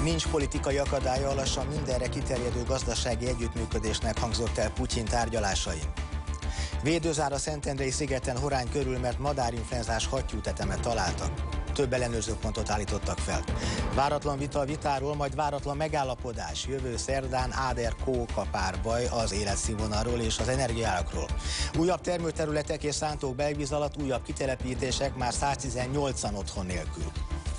Nincs politikai akadálya, lassan mindenre kiterjedő gazdasági együttműködésnek, hangzott el Putyin tárgyalásain. Védőzár a Szentendrei szigeten Horány körül, mert madárinfluenzás hattyútetemet találtak. Több ellenőrzőpontot állítottak fel. Váratlan vita a vitáról, majd váratlan megállapodás. Jövő szerdán Áder-Kó kapárbaj az életszínvonalról és az energiárakról. Újabb termőterületek és szántók belvíz alatt, újabb kitelepítések, már 118-an otthon nélkül.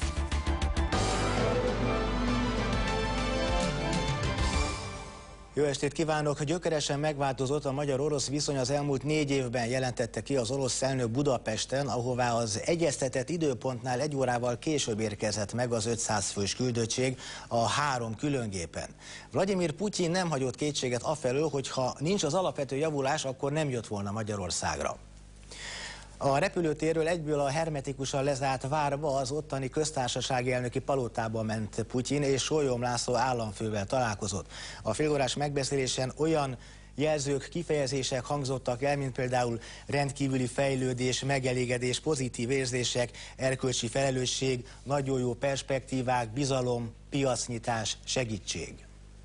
Jó estét kívánok! Gyökeresen megváltozott a magyar-orosz viszony az elmúlt 4 évben, jelentette ki az orosz elnök Budapesten, ahová az egyeztetett időpontnál 1 órával később érkezett meg az 500 fős küldöttség a 3 különgépen. Vladimir Putyin nem hagyott kétséget afelől, hogy ha nincs az alapvető javulás, akkor nem jött volna Magyarországra. A repülőtérről egyből a hermetikusan lezárt várba, az ottani köztársasági elnöki palotába ment Putyin, és Sólyom László államfővel találkozott. A félórás megbeszélésen olyan jelzők, kifejezések hangzottak el, mint például rendkívüli fejlődés, megelégedés, pozitív érzések, erkölcsi felelősség, nagyon jó perspektívák, bizalom, piacnyitás, segítség.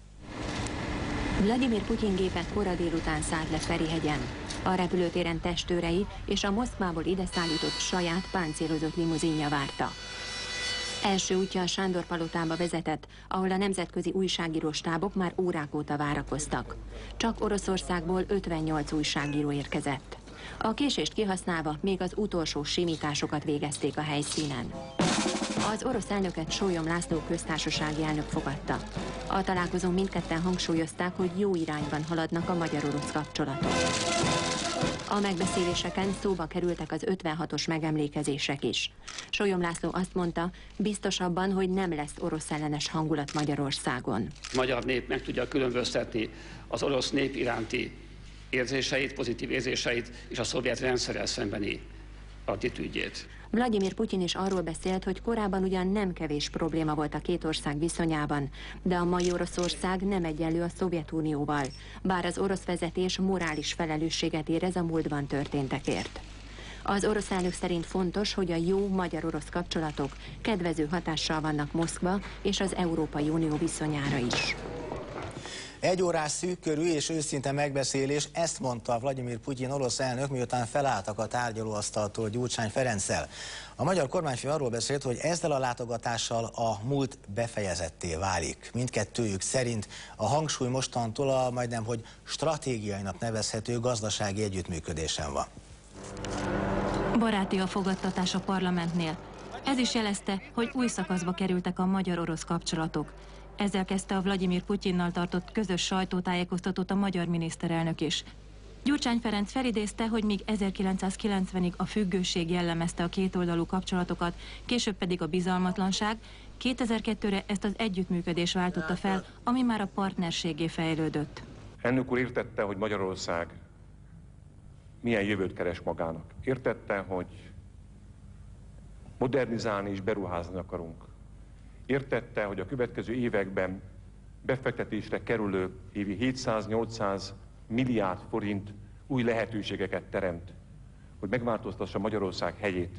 Vladimir Putyin gépe kora délután szállt le Ferihegyen. A repülőtéren testőrei és a Moszkvából ide szállított saját páncélozott limuzinja várta. Első útja a Sándor palotába vezetett, ahol a nemzetközi újságíró stábok már órák óta várakoztak. Csak Oroszországból 58 újságíró érkezett. A késést kihasználva még az utolsó simításokat végezték a helyszínen. Az orosz elnöket Sólyom László köztársasági elnök fogadta. A találkozón mindketten hangsúlyozták, hogy jó irányban haladnak a magyar-orosz kapcsolatok. A megbeszéléseken szóba kerültek az 56-os megemlékezések is. Sólyom László azt mondta, biztos abban, hogy nem lesz orosz ellenes hangulat Magyarországon. A magyar nép meg tudja különböztetni az orosz nép iránti érzéseit, pozitív érzéseit és a szovjet rendszerrel szembeni attitűdjét. Vladimir Putyin is arról beszélt, hogy korábban ugyan nem kevés probléma volt a két ország viszonyában, de a mai Oroszország nem egyenlő a Szovjetunióval, bár az orosz vezetés morális felelősséget érez a múltban történtekért. Az orosz elnök szerint fontos, hogy a jó magyar-orosz kapcsolatok kedvező hatással vannak Moszkva és az Európai Unió viszonyára is. 1 órás szűkkörű és őszinte megbeszélés, ezt mondta Vladimir Putyin orosz elnök, miután felálltak a tárgyalóasztaltól Gyurcsány Ferenccel. A magyar kormányfő arról beszélt, hogy ezzel a látogatással a múlt befejezetté válik. Mindkettőjük szerint a hangsúly mostantól a majdnem hogy stratégiainak nevezhető gazdasági együttműködésen van. Baráti a fogadtatás a parlamentnél. Ez is jelezte, hogy új szakaszba kerültek a magyar-orosz kapcsolatok. Ezzel kezdte a Vladimir Putyinnal tartott közös sajtótájékoztatót a magyar miniszterelnök is. Gyurcsány Ferenc felidézte, hogy míg 1990-ig a függőség jellemezte a kétoldalú kapcsolatokat, később pedig a bizalmatlanság, 2002-re ezt az együttműködés váltotta fel, ami már a partnerségé fejlődött. Elnök úr értette, hogy Magyarország milyen jövőt keres magának. Értette, hogy modernizálni és beruházni akarunk. Értette, hogy a következő években befektetésre kerülő évi 700-800 milliárd forint új lehetőségeket teremt, hogy megváltoztassa Magyarország helyét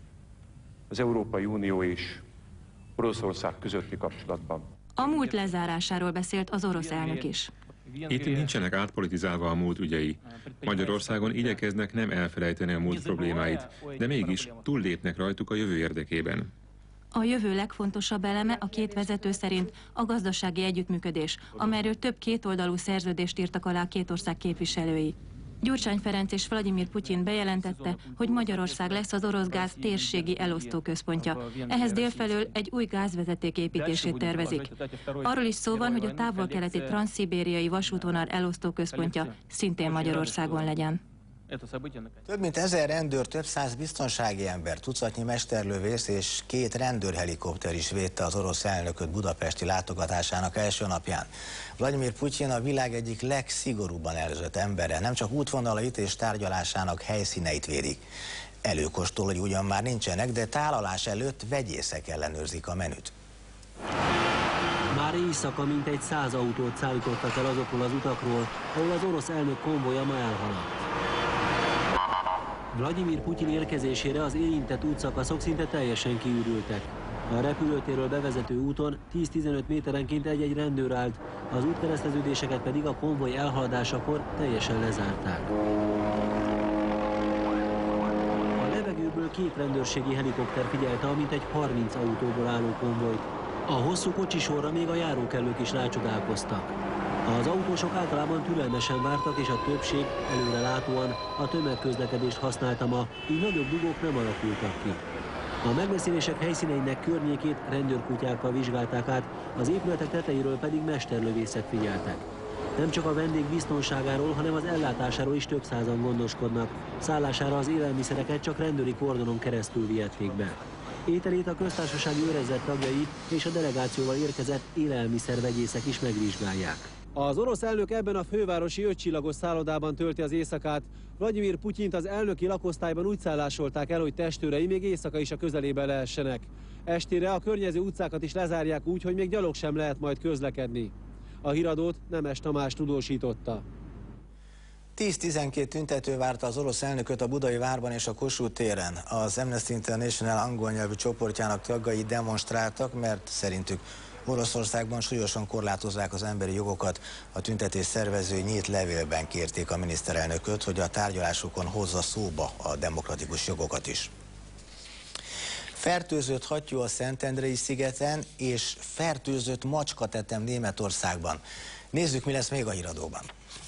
az Európai Unió és Oroszország közötti kapcsolatban. A múlt lezárásáról beszélt az orosz elnök is. Itt nincsenek átpolitizálva a múlt ügyei. Magyarországon igyekeznek nem elfelejteni a múlt problémáit, de mégis túllépnek rajtuk a jövő érdekében. A jövő legfontosabb eleme a két vezető szerint a gazdasági együttműködés, amelyről több kétoldalú szerződést írtak alá két ország képviselői. Gyurcsány Ferenc és Vladimir Putyin bejelentette, hogy Magyarország lesz az orosz gáz térségi elosztóközpontja. Ehhez délfelől egy új gázvezeték építését tervezik. Arról is szó van, hogy a távol-keleti transzszibériai vasútvonal elosztóközpontja szintén Magyarországon legyen. Több mint 1000 rendőr, több száz biztonsági ember, tucatnyi mesterlövész és 2 rendőrhelikopter is védte az orosz elnököt budapesti látogatásának első napján. Vladimir Putyin a világ egyik legszigorúbban ellenőrzött embere, nem csak útvonalait és tárgyalásának helyszíneit védik. Előkostolói ugyan már nincsenek, de tálalás előtt vegyészek ellenőrzik a menüt. Már éjszaka mintegy 100 autót szállítottak el azokról az utakról, ahol az orosz elnök konvoja ma elhaladt. Vladimir Putyin érkezésére az érintett útszakaszok szinte teljesen kiürültek. A repülőtérről bevezető úton 10-15 méterenként egy-egy rendőr állt, az útkereszteződéseket pedig a konvoj elhaladásakor teljesen lezárták. A levegőből 2 rendőrségi helikopter figyelte, amint egy 30 autóból álló konvojt. A hosszú kocsisorra még a járókelők is rácsodálkoztak. Az autósok általában türelmesen vártak, és a többség előre látóan a tömegközlekedést használta ma, így nagyobb dugók nem alakultak ki. A megbeszélések helyszíneinek környékét rendőrkutyákkal vizsgálták át, az épületek tetejéről pedig mesterlövészek figyeltek. Nem csak a vendég biztonságáról, hanem az ellátásáról is több százan gondoskodnak. Szállására az élelmiszereket csak rendőri kordonon keresztül vihették be. Ételét a köztársasági őrezet tagjai és a delegációval érkezett élelmiszervegyészek is megvizsgálják. Az orosz elnök ebben a fővárosi 5 csillagos szállodában tölti az éjszakát. Vladimir Putyint az elnöki lakosztályban úgy szállásolták el, hogy testőrei még éjszaka is a közelébe lehessenek. Estére a környező utcákat is lezárják úgy, hogy még gyalog sem lehet majd közlekedni. A híradót Nemes Tamás tudósította. 10-12 tüntető várta az orosz elnököt a Budai várban és a Kossuth téren. Az Amnesty International angol nyelvű csoportjának tagjai demonstráltak, mert szerintük Oroszországban súlyosan korlátozzák az emberi jogokat. A tüntetés szervezői nyílt levélben kérték a miniszterelnököt, hogy a tárgyalásokon hozza szóba a demokratikus jogokat is. Fertőzött hattyú a Szentendrei szigeten, és fertőzött macskatetem Németországban. Nézzük, mi lesz még a híradóban.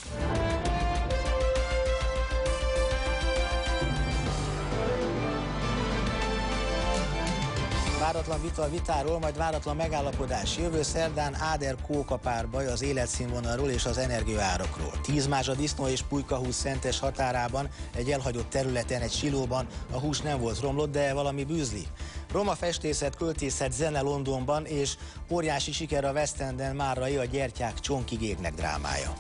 Váratlan vita a vitáról, majd váratlan megállapodás. Jövő szerdán Áder-Kókapárbaj az életszínvonalról és az energiaárakról. 10 mázsa disznó és pulykahús Szentes határában, egy elhagyott területen, egy silóban a hús nem volt romlott, de valami bűzli. Roma festészet, költészet, zene Londonban, és óriási siker a West Enden Márrai, a gyertyák csonkig égnek drámája.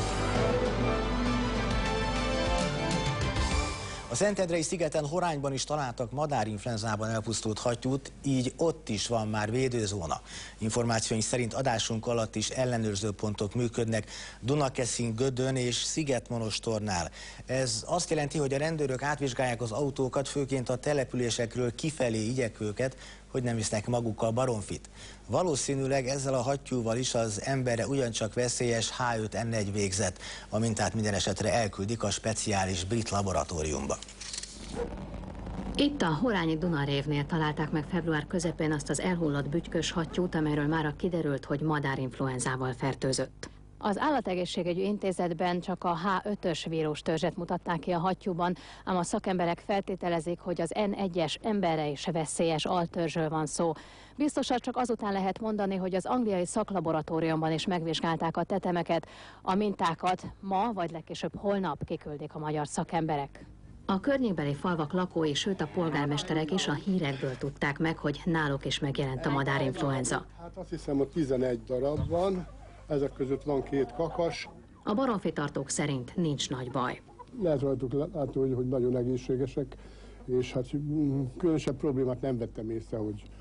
A Szentendrei szigeten Horányban is találtak madárinfluenzában elpusztult hattyút, így ott is van már védőzóna. Információink szerint adásunk alatt is ellenőrzőpontok működnek Dunakeszin, Gödön és Szigetmonostornál. Ez azt jelenti, hogy a rendőrök átvizsgálják az autókat, főként a településekről kifelé igyekvőket, hogy nem visznek magukkal baromfit. Valószínűleg ezzel a hattyúval is az emberre ugyancsak veszélyes H5N1 végzett, a mintát minden esetre elküldik a speciális brit laboratóriumba. Itt a horányi Dunarévnél találták meg február közepén azt az elhullott bütykös hattyút, amelyről mára kiderült, hogy madárinfluenzával fertőzött. Az Állategészségügyi Intézetben csak a H5-ös vírustörzset mutatták ki a hattyúban, ám a szakemberek feltételezik, hogy az N1-es emberre is veszélyes altörzsről van szó. Biztosan csak azután lehet mondani, hogy az angliai szaklaboratóriumban is megvizsgálták a tetemeket. A mintákat ma vagy legkésőbb holnap kiküldik a magyar szakemberek. A környékbeli falvak lakói, sőt a polgármesterek is a hírekből tudták meg, hogy náluk is megjelent a madárinfluenza. Hát azt hiszem, hogy 11 darab van. Ezek között van 2 kakas. A baromfitartók szerint nincs nagy baj. Lehet rajtuk látni, hogy nagyon egészségesek, és hát különösebb problémát nem vettem észre,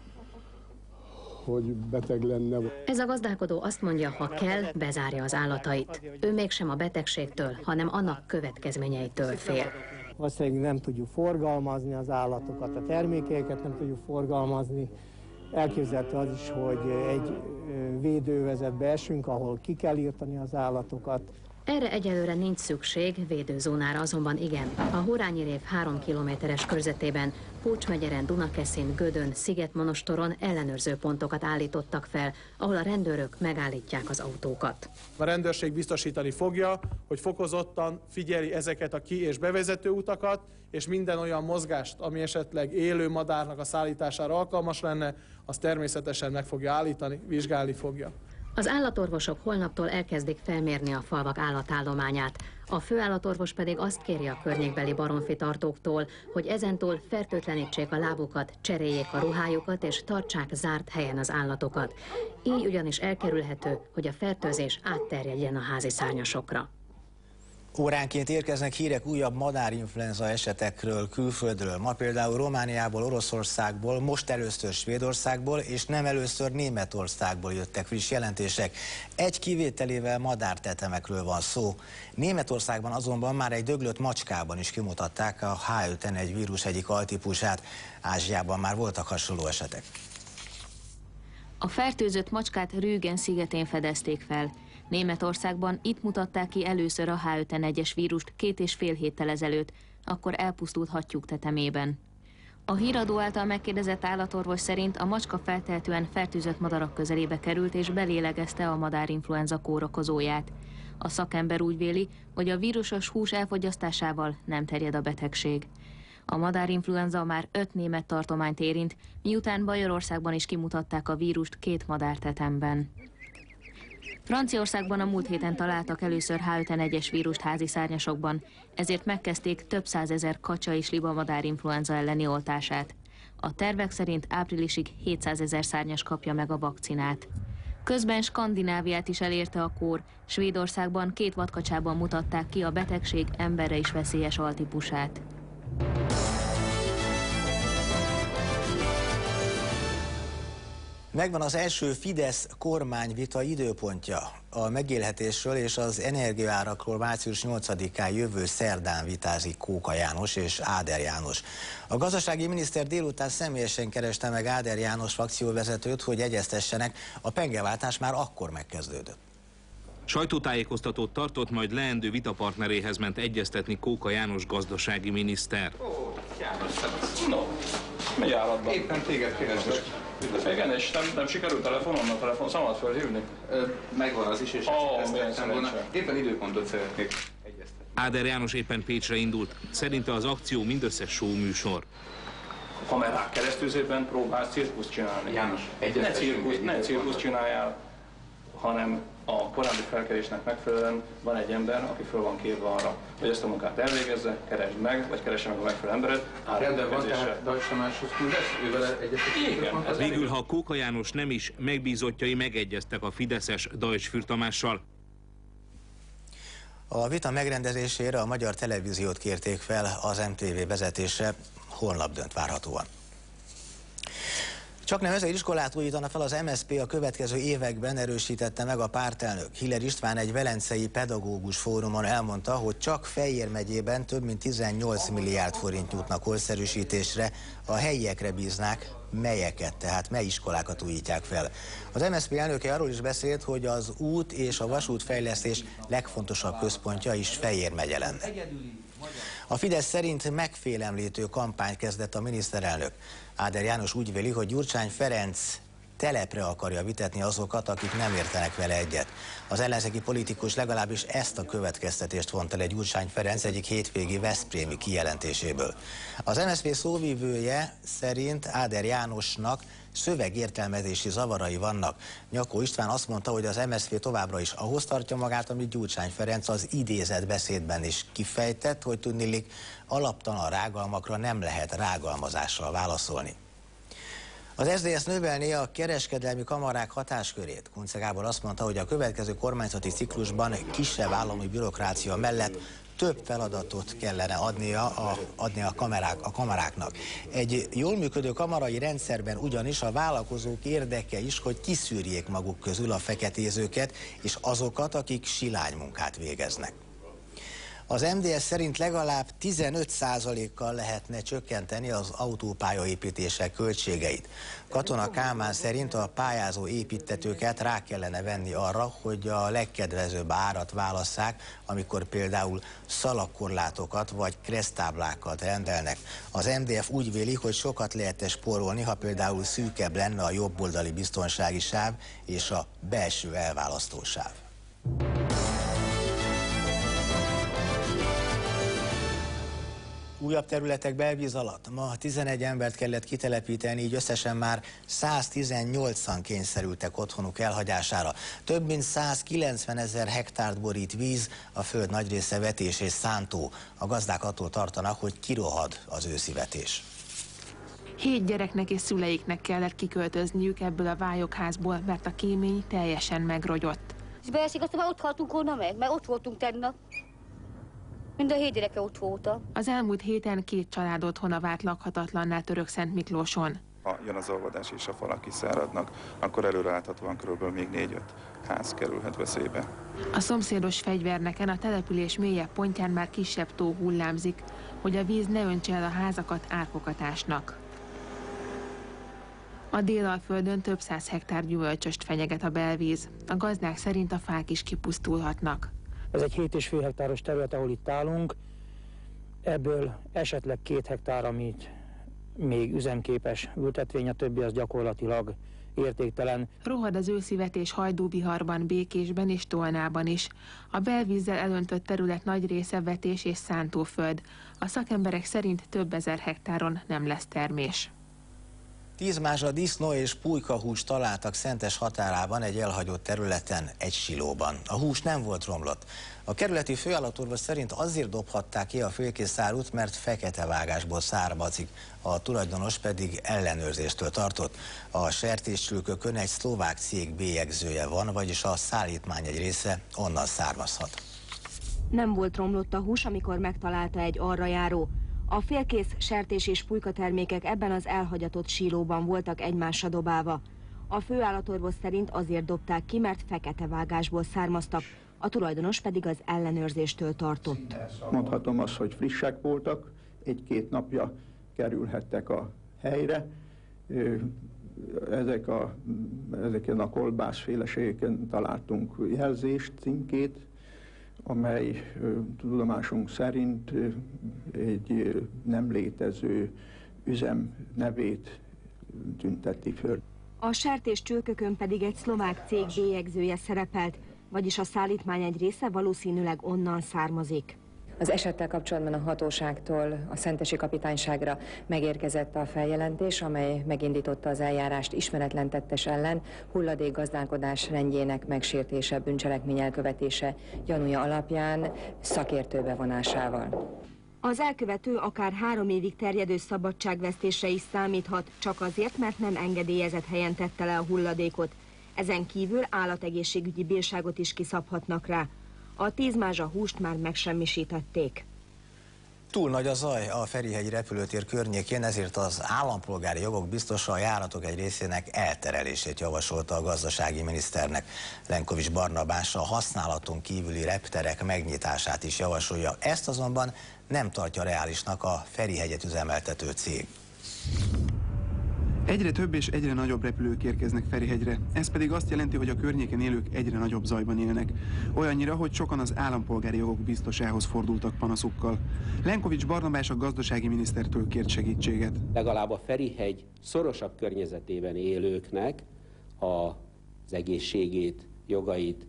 hogy beteg lenne. Ez a gazdálkodó azt mondja, ha kell, bezárja az állatait. Ő mégsem a betegségtől, hanem annak következményeitől fél. Valószínűleg nem tudjuk forgalmazni az állatokat, a termékeket nem tudjuk forgalmazni. Elképzelhető az is, hogy egy védőövezetbe esünk, ahol ki kell írtani az állatokat. Erre egyelőre nincs szükség, védőzónára azonban igen. A Horányi rév 3 kilométeres körzetében, Pócsmegyeren, Dunakeszin, Gödön, Szigetmonostoron ellenőrző pontokat állítottak fel, ahol a rendőrök megállítják az autókat. A rendőrség biztosítani fogja, hogy fokozottan figyeli ezeket a ki- és bevezető utakat, és minden olyan mozgást, ami esetleg élő madárnak a szállítására alkalmas lenne, azt természetesen meg fogja állítani, vizsgálni fogja. Az állatorvosok holnaptól elkezdik felmérni a falvak állatállományát. A főállatorvos pedig azt kéri a környékbeli baromfitartóktól, hogy ezentúl fertőtlenítsék a lábukat, cseréljék a ruhájukat és tartsák zárt helyen az állatokat. Így ugyanis elkerülhető, hogy a fertőzés átterjedjen a házi szárnyasokra. Óránként érkeznek hírek újabb madárinfluenza esetekről külföldről. Ma például Romániából, Oroszországból, most először Svédországból és nem először Németországból jöttek friss jelentések. Egy kivételével madártetemekről van szó. Németországban azonban már egy döglött macskában is kimutatták a H5N1 vírus egyik altípusát. Ázsiában már voltak hasonló esetek. A fertőzött macskát Rügen szigetén fedezték fel. Németországban itt mutatták ki először a H5N1-es vírust 2,5 héttel ezelőtt, akkor elpusztult hattyúk tetemében. A híradó által megkérdezett állatorvos szerint a macska feltehetően fertőzött madarak közelébe került és belélegezte a madárinfluenza kórokozóját. A szakember úgy véli, hogy a vírusos hús elfogyasztásával nem terjed a betegség. A madárinfluenza már 5 német tartományt érint, miután Bajorországban is kimutatták a vírust 2 madártetemben. Franciaországban a múlt héten találtak először H5N1-es vírust házi szárnyasokban, ezért megkezdték több százezer kacsa és liba madárinfluenza elleni oltását. A tervek szerint áprilisig 700 000 szárnyas kapja meg a vakcinát. Közben Skandináviát is elérte a kór, Svédországban 2 vadkacsában mutatták ki a betegség emberre is veszélyes altípusát. Megvan az első Fidesz kormányvita időpontja. A megélhetésről és az energiaárakról március 8-án jövő szerdán vitázik Kóka János és Áder János. A gazdasági miniszter délután személyesen kereste meg Áder János frakcióvezetőt, hogy egyeztessenek, a pengeváltás már akkor megkezdődött. Sajtótájékoztatót tartott, majd leendő vitapartneréhez ment egyeztetni Kóka János gazdasági miniszter. János, no, megy állatban. Éppen téged kérdeztek. Igen, és nem sikerült telefonon, a telefonszámot felhívni? Megvan az is, és ezt volna. Éppen időpontot szeretnék egyeztetni. Áder János éppen Pécsre indult. Szerinte az akció mindössze show műsor. A kamerák keresztüzében próbálsz cirkuszt csinálni. János, ne cirkuszt csináljál, hanem a korábbi felkerésnek megfelelően van egy ember, aki föl van kérve arra, hogy ezt a munkát elvégezze, keresd meg, vagy keresse meg a megfelelő emberet. Rendben van, tehát Dajcs Tamáshoz küldesz, ővel egyeztetünk. Végül, ha Kóka János nem is, megbízottjai megegyeztek a fideszes Dajcs Fürst Tamással. A vita megrendezésére a Magyar Televíziót kérték fel az MTV vezetése, holnap dönt várhatóan. Csaknem 1000 iskolát újítana fel az MSZP a következő években, erősítette meg a pártelnök. Hiller István egy velencei pedagógus fórumon elmondta, hogy csak Fejér megyében több mint 18 milliárd forint jutna korszerűsítésre, a helyiekre bíznák, melyeket, tehát mely iskolákat újítják fel. Az MSZP elnöke arról is beszélt, hogy az út és a vasútfejlesztés legfontosabb központja is Fejér megye lenne. A Fidesz szerint megfélemlítő kampányt kezdett a miniszterelnök. Áder János úgy véli, hogy Gyurcsány Ferenc telepre akarja vitetni azokat, akik nem értenek vele egyet. Az ellenzéki politikus legalábbis ezt a következtetést vonta le Gyurcsány Ferenc egyik hétvégi veszprémi kijelentéséből. Az MSZP szóvivője szerint Áder Jánosnak szövegértelmezési zavarai vannak. Nyakó István azt mondta, hogy az MSZP továbbra is ahhoz tartja magát, amit Gyurcsány Ferenc az idézett beszédben is kifejtett, hogy tudniillik alaptalan rágalmakra nem lehet rágalmazással válaszolni. Az SZDSZ növelné a kereskedelmi kamarák hatáskörét. Kunce Gábor azt mondta, hogy a következő kormányzati ciklusban kisebb állami bürokrácia mellett több feladatot kellene adnia a kamaráknak. Egy jól működő kamarai rendszerben ugyanis a vállalkozók érdeke is, hogy kiszűrjék maguk közül a feketézőket és azokat, akik silánymunkát végeznek. Az MDS szerint legalább 15%-kal lehetne csökkenteni az autópályaépítések költségeit. Katona Kálmán szerint a pályázó építtetőket rá kellene venni arra, hogy a legkedvezőbb árat válasszák, amikor például szalagkorlátokat vagy kereszttáblákat rendelnek. Az MDF úgy véli, hogy sokat lehetne spórolni, ha például szűkebb lenne a jobboldali biztonsági sáv és a belső elválasztósáv. Újabb területek belvíz alatt. Ma 11 embert kellett kitelepíteni, így összesen már 118-an kényszerültek otthonuk elhagyására. Több mint 190 000 hektárt borít víz, a föld nagy része vetés és szántó. A gazdák attól tartanak, hogy kirohad az őszi vetés. 7 gyereknek és szüleiknek kellett kiköltözniük ebből a vályokházból, mert a kémény teljesen megrogyott. És beesik, aztán már ott haltunk volna meg, mert ott voltunk tegnap. Mind a 7 gyereke ott voltam. Az elmúlt héten 2 család otthona vált lakhatatlanná Törökszent Miklóson. Ha jön az olvadás és a falak kiszáradnak, akkor előreláthatóan körülbelül még 4-5 ház kerülhet veszélybe. A szomszédos Fegyverneken a település mélyebb pontján már kisebb tó hullámzik, hogy a víz ne öntse el a házakat, árkokat ásnak. A Délalföldön több 100 hektár gyümölcsöst fenyeget a belvíz. A gazdák szerint a fák is kipusztulhatnak. Ez egy 7,5 hektáros terület, ahol itt állunk. Ebből esetleg 2 hektár, amit még üzemképes ültetvény, a többi az gyakorlatilag értéktelen. Rohad az őszi vetés Hajdúbiharban, Békésben és Tolnában is. A belvízzel elöntött terület nagy része vetés és szántóföld. A szakemberek szerint több ezer hektáron nem lesz termés. 10 mázsa disznó és pulykahúst találtak Szentes határában egy elhagyott területen, egy silóban. A hús nem volt romlott. A kerületi főállatorvos szerint azért dobhatták ki a félkész árut, mert fekete vágásból származik, a tulajdonos pedig ellenőrzéstől tartott. A sertéscsülkökön egy szlovák cég bélyegzője van, vagyis a szállítmány egy része onnan származhat. Nem volt romlott a hús, amikor megtalálta egy arra járó. A félkész sertés és pulykatermékek ebben az elhagyatott sílóban voltak egymásra dobálva. A főállatorvos szerint azért dobták ki, mert fekete vágásból származtak, a tulajdonos pedig az ellenőrzéstől tartott. Mondhatom azt, hogy frissek voltak, 1-2 napja kerülhettek a helyre. Ezeken a kolbászféleségeken találtunk jelzést, címkét, amely tudomásunk szerint egy nem létező üzem nevét tünteti föl. A sertéscsülkökön pedig egy szlovák cég bélyegzője szerepelt, vagyis a szállítmány egy része valószínűleg onnan származik. Az esettel kapcsolatban a hatóságtól a szentesi kapitányságra megérkezett a feljelentés, amely megindította az eljárást ismeretlen tettes ellen, hulladékgazdálkodás rendjének megsértése, bűncselekmény elkövetése gyanúja alapján szakértő bevonásával. Az elkövető akár 3 évig terjedő szabadságvesztésre is számíthat, csak azért, mert nem engedélyezett helyen tette le a hulladékot. Ezen kívül állategészségügyi bírságot is kiszabhatnak rá. A 10 mázsa húst már megsemmisítették. Túl nagy a zaj a Ferihegyi repülőtér környékén, ezért az állampolgári jogok biztosa a járatok egy részének elterelését javasolta a gazdasági miniszternek. Lenkovics Barnabás a használaton kívüli repterek megnyitását is javasolja. Ezt azonban nem tartja reálisnak a Ferihegyet üzemeltető cég. Egyre több és egyre nagyobb repülők érkeznek Ferihegyre, ez pedig azt jelenti, hogy a környéken élők egyre nagyobb zajban élnek. Olyannyira, hogy sokan az állampolgári jogok biztosához fordultak panaszukkal. Lenkovics Barnabás a gazdasági minisztertől kért segítséget. Legalább a Ferihegy szorosabb környezetében élőknek az egészségét, jogait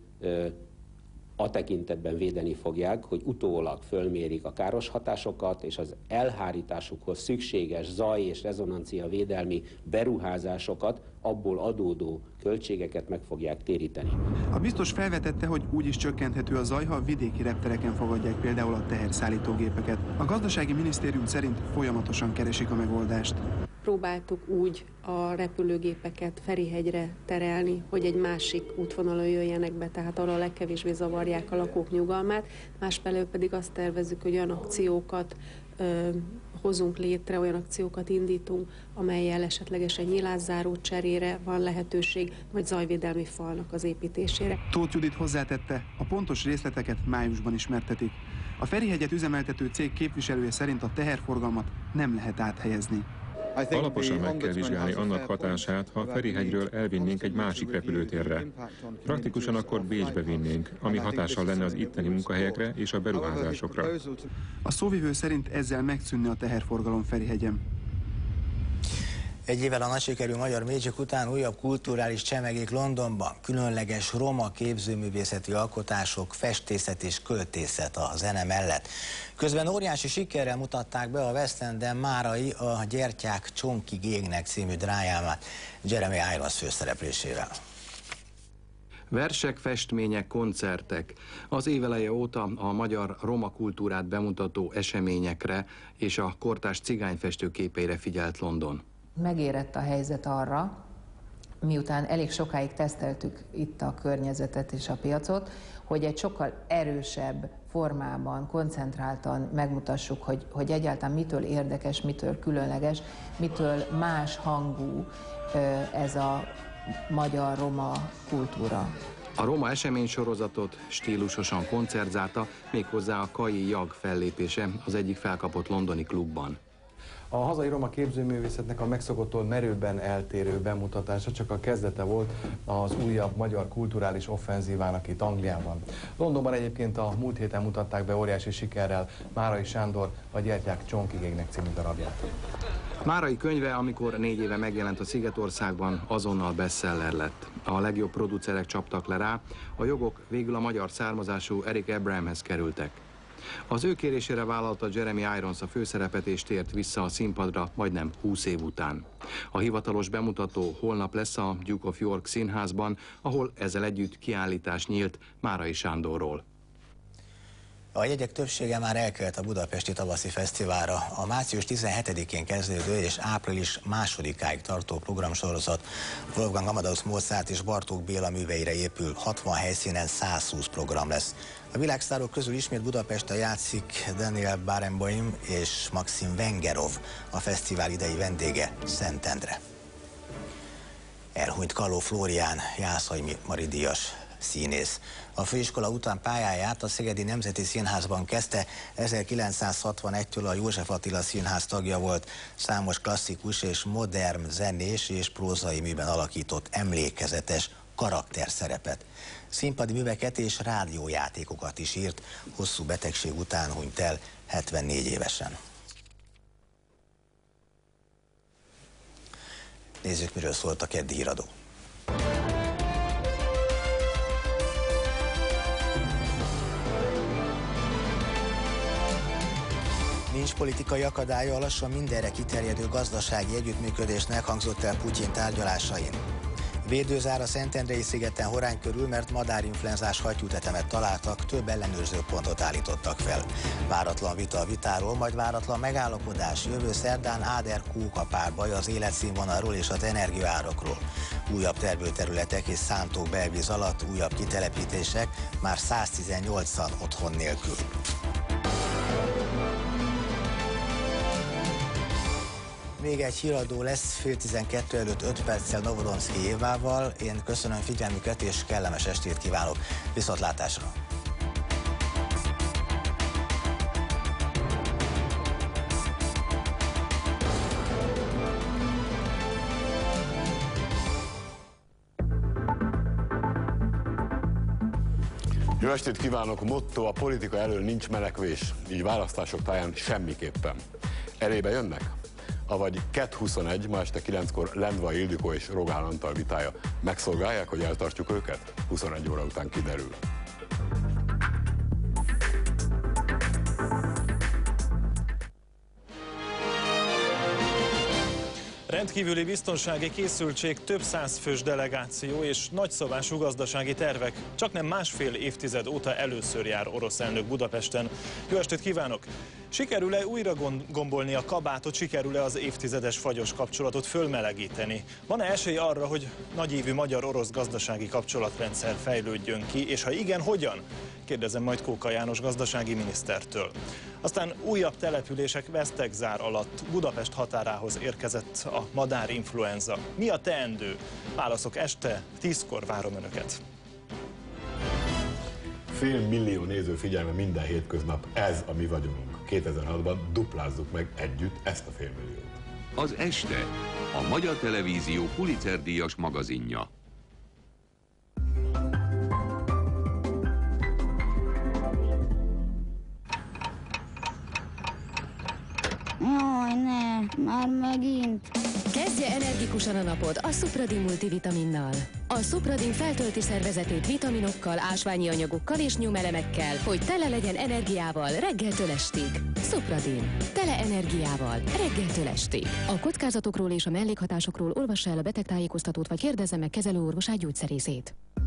a tekintetben védeni fogják, hogy utólag fölmérik a káros hatásokat, és az elhárításukhoz szükséges zaj- és rezonancia védelmi beruházásokat, abból adódó költségeket meg fogják téríteni. A biztos felvetette, hogy úgy is csökkenthető a zaj, ha a vidéki reptereken fogadják például a teherszállítógépeket. A gazdasági minisztérium szerint folyamatosan keresik a megoldást. Próbáltuk úgy a repülőgépeket Ferihegyre terelni, hogy egy másik útvonalon jöjjenek be, tehát arra a legkevésbé zavarják a lakók nyugalmát. Másfelől pedig azt tervezzük, hogy olyan akciókat hozunk létre, olyan akciókat indítunk, amellyel esetlegesen nyilászáró cserére van lehetőség, vagy zajvédelmi falnak az építésére. Tóth Judit hozzátette, a pontos részleteket májusban ismertetik. A Ferihegyet üzemeltető cég képviselője szerint a teherforgalmat nem lehet áthelyezni. Alaposan meg kell vizsgálni annak hatását, ha Ferihegyről elvinnénk egy másik repülőtérre. Praktikusan akkor Bécsbe vinnénk, ami hatással lenne az itteni munkahelyekre és a beruházásokra. A szóvivő szerint ezzel megszűnne a teherforgalom Ferihegyen. Egy évvel a nagy sikerű magyar Magic után újabb kulturális csemegék Londonban. Különleges roma képzőművészeti alkotások, festészet és költészet a zene mellett. Közben óriási sikerrel mutatták be a West Enden márai a Gyertyák Csonkig égnek című drámáját Jeremy Irons főszereplésével. Versek, festmények, koncertek. Az éveleje óta a magyar roma kultúrát bemutató eseményekre és a kortárs cigányfestő képeire figyelt London. Megérett a helyzet arra, miután elég sokáig teszteltük itt a környezetet és a piacot, hogy egy sokkal erősebb formában, koncentráltan megmutassuk, hogy egyáltalán mitől érdekes, mitől különleges, mitől más hangú ez a magyar roma kultúra. A roma eseménysorozatot stílusosan koncertzálta, méghozzá a Kai Jag fellépése az egyik felkapott londoni klubban. A hazai roma képzőművészetnek a megszokottól merőben eltérő bemutatása csak a kezdete volt az újabb magyar kulturális offenzívának itt Angliában. Londonban egyébként a múlt héten mutatták be óriási sikerrel Márai Sándor a Gyertyák Csonkigégnek című darabját. Márai könyve, amikor 4 éve megjelent a Szigetországban, azonnal bestseller lett. A legjobb producerek csaptak le rá, a jogok végül a magyar származású Eric Abrahamshez kerültek. Az ő kérésére vállalta Jeremy Irons a főszerepet és tért vissza a színpadra majdnem 20 év után. A hivatalos bemutató holnap lesz a Duke of York Színházban, ahol ezzel együtt kiállítás nyílt Márai Sándorról. A jegyek többsége már elkelt a Budapesti Tavaszi Fesztiválra. A március 17-én kezdődő és április 2-áig tartó programsorozat Wolfgang Amadeus Mozart és Bartók Béla műveire épül. 60 helyszínen 120 program lesz. A világsztárok közül ismét Budapesten játszik Daniel Barenboim és Maxim Vengerov, a fesztivál idei vendége Szentendre. Elhunyt Kalló Flórián, Jászai Mari díjas színész. A főiskola után pályáját a Szegedi Nemzeti Színházban kezdte, 1961-től a József Attila Színház tagja volt, számos klasszikus és modern zenés és prózai műben alakított emlékezetes karakterszerepet. Színpadi műveket és rádiójátékokat is írt, hosszú betegség után hunyt el 74 évesen. Nézzük, miről szólt a keddi híradó. Nincs politikai akadálya a lassan mindenre kiterjedő gazdasági együttműködésnek, hangzott el Putyin tárgyalásain. Védőzár a Szentendrei szigeten Horán körül, mert madárinfluenzás hattyútetemet találtak, több ellenőrző pontot állítottak fel. Váratlan vita a vitáról, majd váratlan megállapodás. Jövő szerdán Áder-Kóka párbaj az életszínvonalról és az energiaárakról. Újabb termőterületek és szántók belvíz alatt, újabb kitelepítések, már 118-an otthon nélkül. Még egy híradó lesz, fél 12 előtt 5 perccel Novodomszki Évával. Én köszönöm figyelmüket és kellemes estét kívánok. Viszontlátásra! Jó estét kívánok! Motto: a politika elől nincs menekvés, így választások táján semmiképpen. Elébe jönnek? Avagy 2-21, ma este 9-kor Lendvai Ildikó és Rogán Antal vitája megszolgálják, hogy eltartjuk őket? 21 óra után kiderül. Rendkívüli biztonsági készültség, több 100 fős delegáció és nagyszabású gazdasági tervek. Csaknem másfél évtized óta először jár orosz elnök Budapesten. Jó estét kívánok! Sikerül-e újra gombolni a kabátot, sikerül-e az évtizedes fagyos kapcsolatot fölmelegíteni? Van-e esély arra, hogy nagyívű magyar-orosz gazdasági kapcsolatrendszer fejlődjön ki, és ha igen, hogyan? Kérdezem majd Kóka János gazdasági minisztertől. Aztán újabb települések Vesztegzár alatt Budapest határához érkezett a madárinfluenza. Mi a teendő? Válaszok este, 10-kor várom Önöket. Fél millió néző figyelme minden hétköznap, ez a mi vagyonunk. 2006-ban duplázzuk meg együtt ezt a félmilliót. Az Este, a Magyar Televízió Pulitzer-díjas magazinja. Jaj, ne, már megint. Kezdje energikusan a napot a Supradin multivitaminnal. A Supradin feltölti szervezetét vitaminokkal, ásványi anyagokkal és nyomelemekkel, hogy tele legyen energiával reggeltől estig. Supradin. Tele energiával reggeltől estig. A kockázatokról és a mellékhatásokról olvassa el a betegtájékoztatót, vagy kérdezze meg kezelőorvosát, gyógyszerészét.